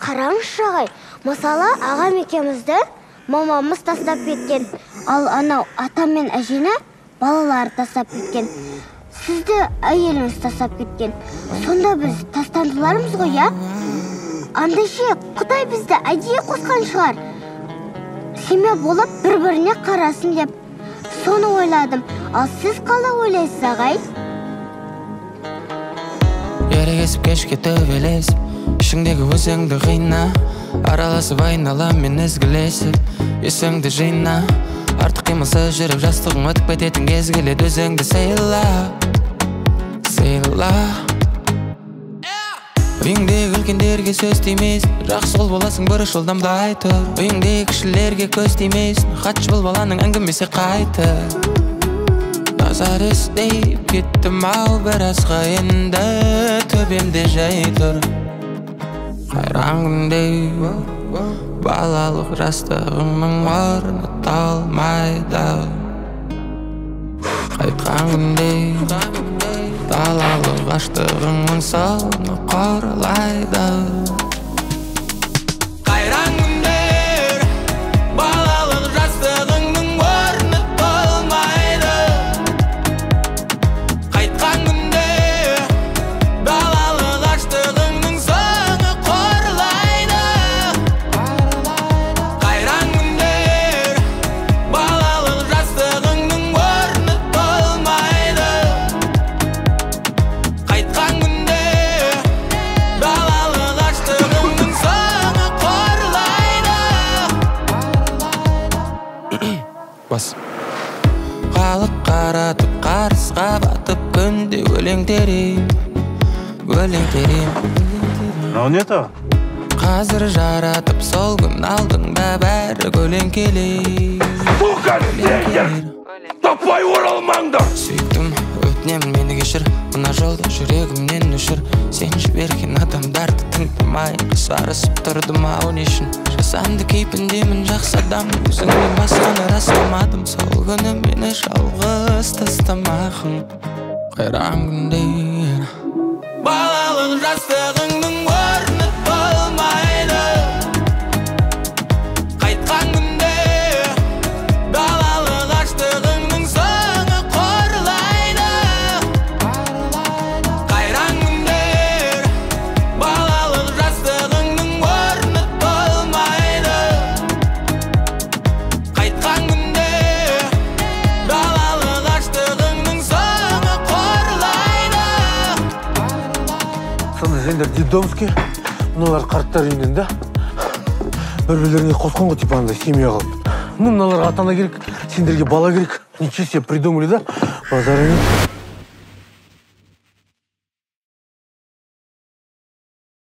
Қараңызшы ағай, мысалы ағам екеумізді мамамыз тастап кеткен, ал анау атам мен әжені балалары тастап кеткен. Сізді әйеліңіз тастап кеткен. Сонда біз тастандылармыз ғой, я? Андайше, Құдай бізді әдейі қосқан шығар. Семья болып бір-біріне қарасын деп. Соны ойладым. Ал сіз қалай ойлайсыз, ағай? Ерегесіп кешке төбелесіп, ішіңдегі өзіңді қина, араласып айналам мен ізгілесіп, есіңді жина. Артық қимылсыз жүріп жастығың өтіп кететін кез келеді, өзіңді сыйла, сыйла. Үйіңдегі үлкендерге сөз тимейсің, жақсы қол боласың бір жолдан былай тұр. Үйіңдегі кішілерге көз тимейсің, хатшы бұл баланың әңгімесі қайты. Назар іздеп кеттім ау біразға енді, төбемде жай тұр. Қайран күндей балалық жастығымның орны талмайды. Қайтқан күндей далалық аштығыңның соны қоралайды. Қайран күндер балалық жастығыңның орны толмайды. Қайтқан күндер далалық аштығыңның соны қоралайды. Қайран күндер балалық жастығыңның орны толмайды. Қайтқан күндер далалық аштығыңның соны қоралайды. Бас халық қаратып қарысқа батып күнде өлең терем, өлең терем. Мынау не то? Қазір жаратып сол күн алдыңда бәрі көлеңкелей. Сука, нендер! Таппай оралмаңдар! Сөйттім, өтінемін мені кешір, мына жолда жүрегімнен өшір. Сен жіберген адамдарды тыңдамай қысарысып тұрдым ау не үшін? Жасанды кейпіндемін жақсы адам, өзіңнен басқаны растамадым. Сол күні мені жалғыз тастамағын. Қайран күндер балалық жастығыңның орны толмайды. Қайтқан күндер далалық аштығыңның соңы қоралайды. Қайран күндер балалық жастығыңның орны толмайды. Қайтқан күндер далалық аштығыңның соңы қоралайды. Сонда сендер детдомский, мыналар қарттар үйінен да бір-бірлеріне қосқан ғой, типа андай семья қылып. Мыналарға ата-ана керек, сендерге бала керек. Ничего себе придумали, да? Базар емес.